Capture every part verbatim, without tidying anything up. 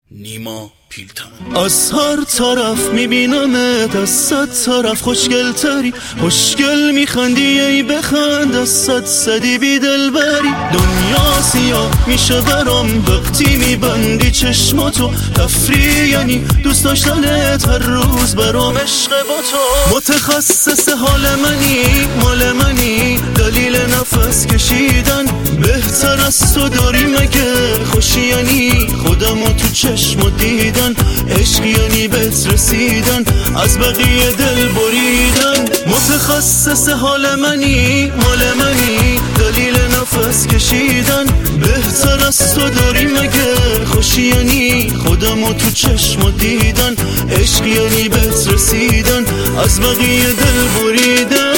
نیما پیلتن. از هر طرف میبینمت، از صد طرف خوشگل تری، خوشگل میخندی ای بخند، از صد صدی بی دل بری. دنیا سیاه میشه برام وقتی میبندی چشماتو، تفریح یعنی دوست داشتنت هر روز برام عشق با تو. متخصص حال منی مال منی، دلیل نفس کشیدن بهتر از تو داری مگه؟ خوشی یعنی خودمو تو چشم دیدن، عشق یعنی بهت رسیدن، از بقیه دل بریدن. متخصص حال منی مال منی، دلیل نفس کشیدن بهتر از تو داری مگه؟ خوشی یعنی خودمو تو چشم دیدن، عشق یعنی بهت رسیدن، از بقیه دل بریدن.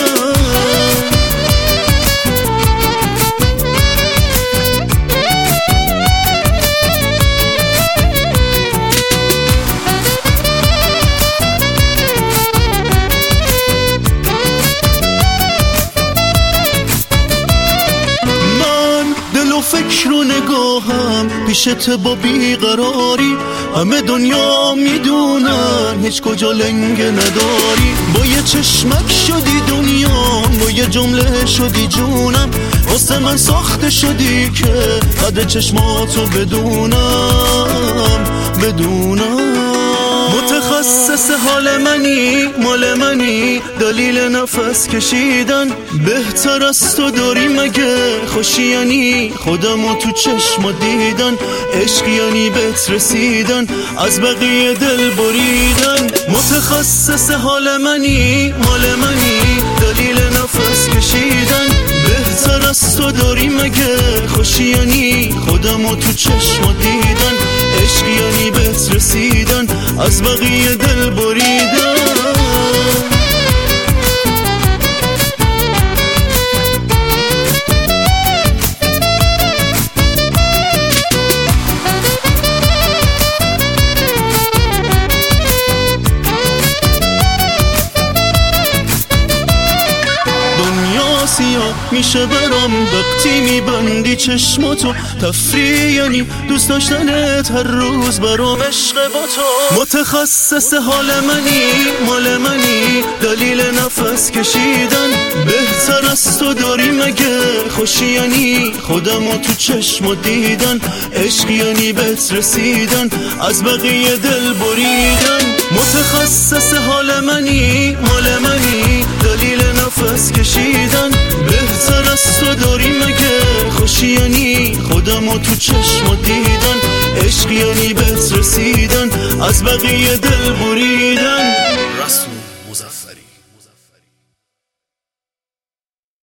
فکر و نگاهم پیشت با بیقراری، همه دنیا میدونن هیچ کجا لنگه نداری. با یه چشمک شدی دنیا، با یه جمله شدی جونم، واسه من ساخته شدی که قدر چشماتو بدونم بدونم. متخصص حال منی مال منی، دلیل نفس کشیدن بهتر از تو داری مگه؟ خوشی یعنی خودمو تو چشم دیدن، عشق یعنی بهت رسیدن، از بقیه دل بریدن. متخصص حال منی مال منی، دلیل نفس کشیدن بهتر از تو داری مگه؟ خوشی یعنی خودمو تو چشم دیدن، عشق یعنی بهت رسیدن، از بقیه دل بریدن. سیاه میشه برام وقتی میبندی چشماتو، تفریح یعنی دوست داشتنت هر روز برام عشق با تو. متخصص حال منی مال منی، دلیل نفس کشیدن بهتر از تو داری مگه؟ خوشی یعنی خودمو تو چشم دیدن، عشق یعنی بهت رسیدن، از بقیه دل بریدن. متخصص حال منی مال منی، دلیل نفس کشیدن بهتر از تو داری مگه؟ خوشی یعنی خودمو تو چشم دیدن، عشق یعنی بهت رسیدن، از بقیه دل بریدن.